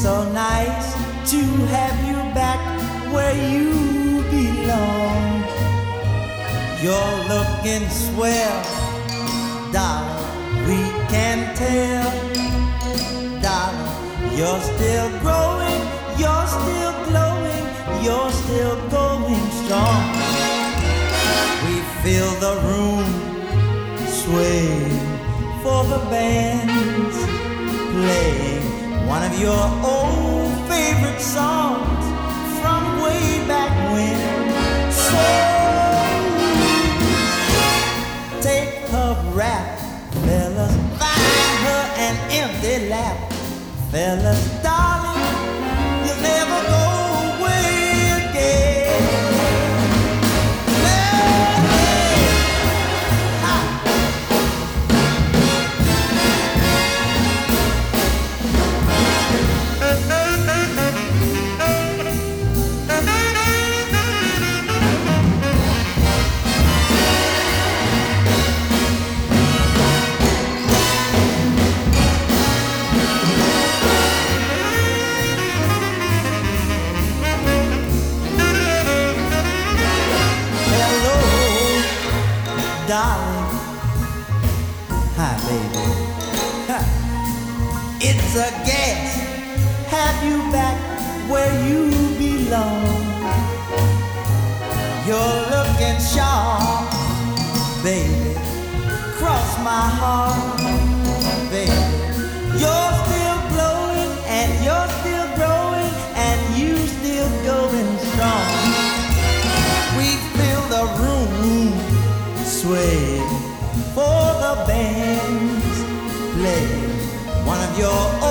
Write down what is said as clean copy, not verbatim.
so nice to have you back where you belong. You're looking swell, darling, we can tell. Darling, you're still growing, you're still glowing, you're still going strong. We fill the room, swaying for the band's playing one of your old favorite songs from way back when. So take her rap, fellas, find her an empty lap, fellas, darling, you'll never go away again. Darling, hi baby, it's a gas, have you back where you belong. You're looking sharp, baby, cross my heart, baby. You're still glowing and you're still growing and you still going strong. We fill the room, sway for the bands, play one of your